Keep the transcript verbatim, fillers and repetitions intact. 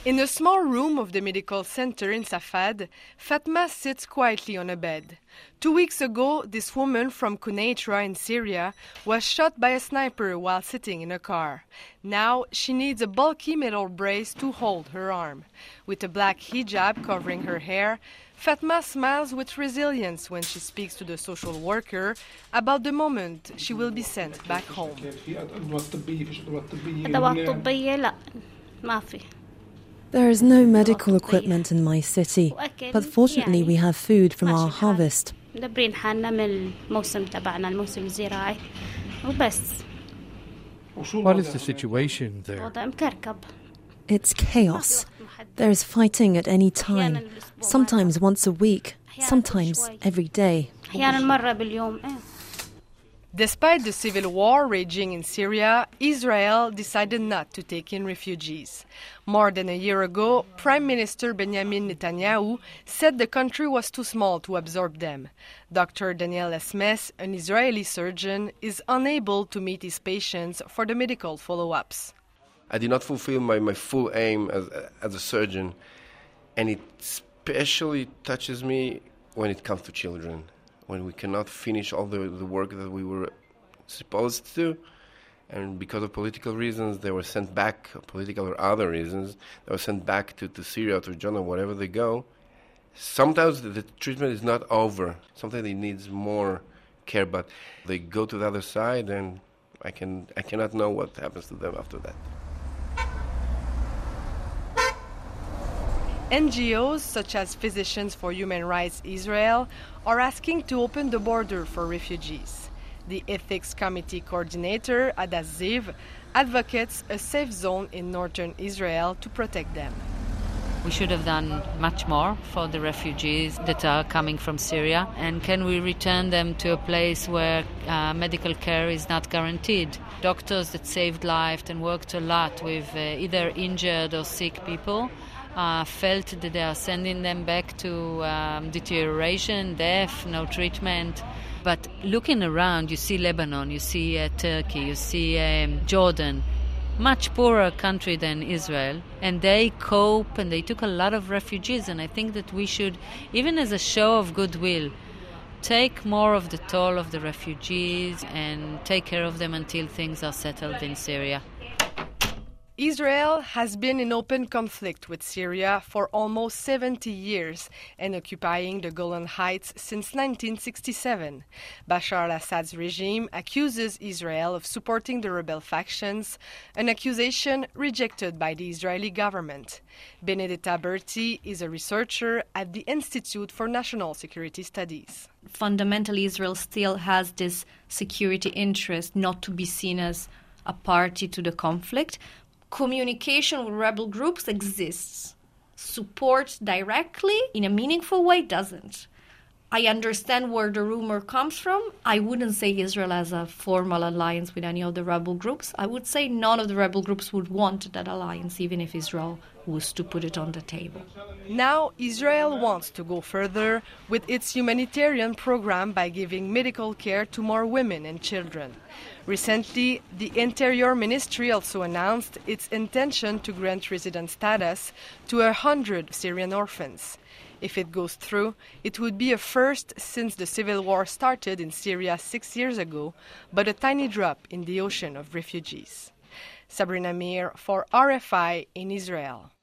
In a small room of the medical center in Safad, Fatma sits quietly on a bed. Two weeks ago, this woman from Quneitra in Syria was shot by a sniper while sitting in a car. Now she needs a bulky metal brace to hold her arm. With a black hijab covering her hair, Fatma smiles with resilience when she speaks to the social worker about the moment she will be sent back home. There is no medical equipment in my city, but fortunately we have food from our harvest. What is the situation there? It's chaos. There is fighting at any time, sometimes once a week, sometimes every day. Despite the civil war raging in Syria, Israel decided not to take in refugees. More than a year ago, Prime Minister Benjamin Netanyahu said the country was too small to absorb them. Doctor Daniel Esmes, an Israeli surgeon, is unable to meet his patients for the medical follow-ups. I did not fulfill my, my full aim as, as a surgeon, and it especially touches me when it comes to children. When we cannot finish all the, the work that we were supposed to, and because of political reasons, they were sent back, political or other reasons, they were sent back to, to Syria, to Jordan, wherever they go. Sometimes the, the treatment is not over. Sometimes it needs more care, but they go to the other side, and I can I cannot know what happens to them after that. N G Os such as Physicians for Human Rights Israel are asking to open the border for refugees. The Ethics Committee coordinator, Hadass Ziv, advocates a safe zone in northern Israel to protect them. We should have done much more for the refugees that are coming from Syria, and can we return them to a place where uh, medical care is not guaranteed? Doctors that saved lives and worked a lot with uh, either injured or sick people Uh, felt that they are sending them back to um, deterioration, death, no treatment. But looking around, you see Lebanon, you see uh, Turkey, you see um, Jordan, much poorer country than Israel, and they cope and they took a lot of refugees, and I think that we should, even as a show of goodwill, take more of the toll of the refugees and take care of them until things are settled in Syria. Israel has been in open conflict with Syria for almost seventy years and occupying the Golan Heights since nineteen sixty-seven. Bashar al-Assad's regime accuses Israel of supporting the rebel factions, an accusation rejected by the Israeli government. Benedetta Berti is a researcher at the Institute for National Security Studies. Fundamentally, Israel still has this security interest not to be seen as a party to the conflict. Communication with rebel groups exists. Support directly in a meaningful way doesn't. I understand where the rumor comes from. I wouldn't say Israel has a formal alliance with any of the rebel groups. I would say none of the rebel groups would want that alliance, even if Israel was to put it on the table. Now, Israel wants to go further with its humanitarian program by giving medical care to more women and children. Recently, the Interior Ministry also announced its intention to grant resident status to a hundred Syrian orphans. If it goes through, it would be a first since the civil war started in Syria six years ago, but a tiny drop in the ocean of refugees. Sabrina Mir for R F I in Israel.